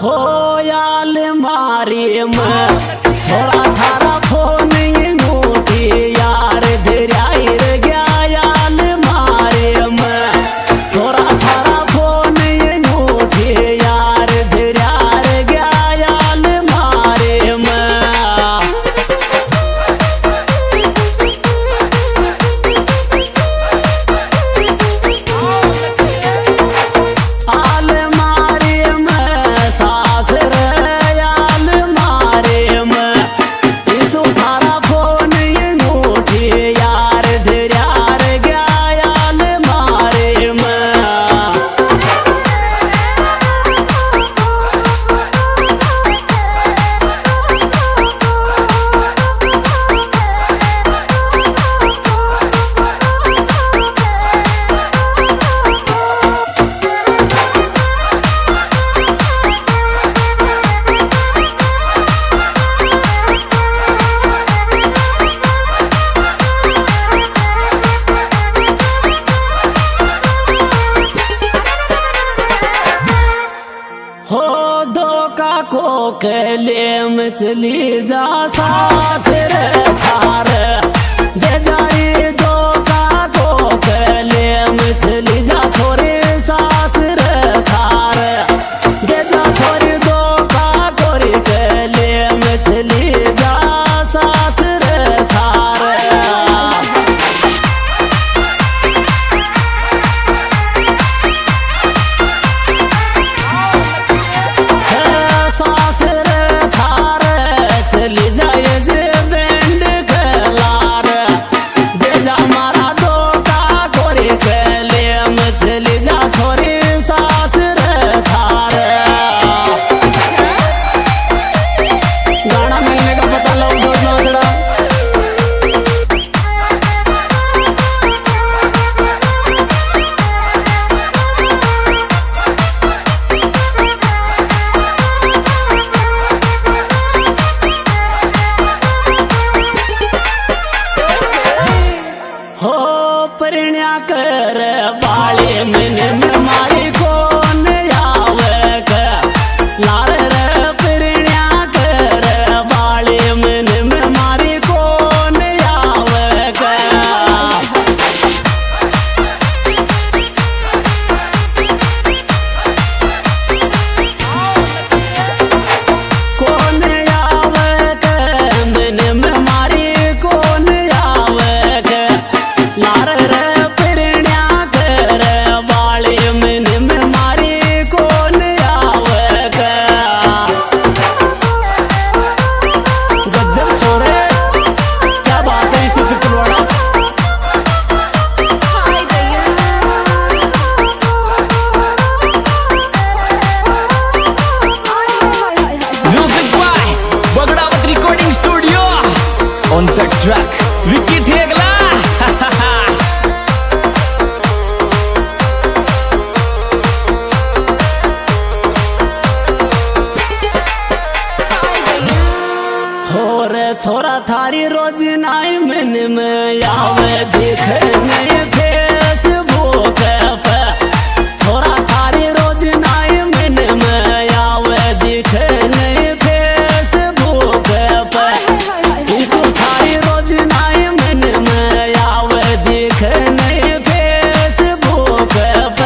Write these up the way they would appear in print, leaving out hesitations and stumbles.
हो याल मारी में छोड़ा थारा फोन मोटी यार धराई रे गया याल मारी में छोड़ा थारा फोन मोटी यार धरा रे गया याल मारी में हो धोखा को केले मछली जा सास रे थार दे जाई धोखा को केले मछली जा थोड़ी सास रे थार दे जा थोड़ी धोखा कोरी केले मछली जा सास रे थार परिण्या कर बाले मन में मारी कौन आवे के लार रे परिण्या कर बाले मन में मारी कौन आवे के कौन आवे के मन में मारी कौन आवे के लार on the track Vicky Thegla हो रे छोरा थारी रोज नाई मन में आवे देखने फेसबुक पे छोरा थारी रोज नाई मन में आवे देखने फेसबुक पे थारी रोज नाई मन में आवे देखने फेसबुक पे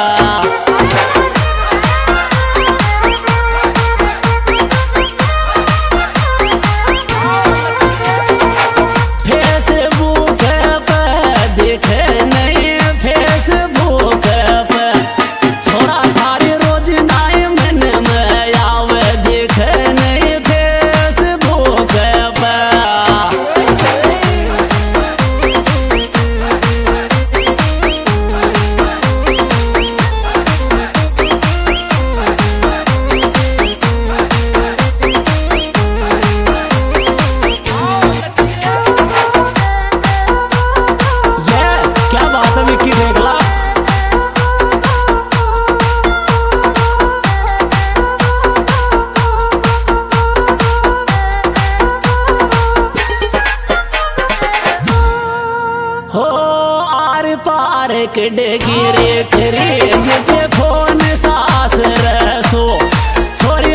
पार्क डेगिरे खरीद फोन सास रसो छोरी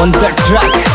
on the track.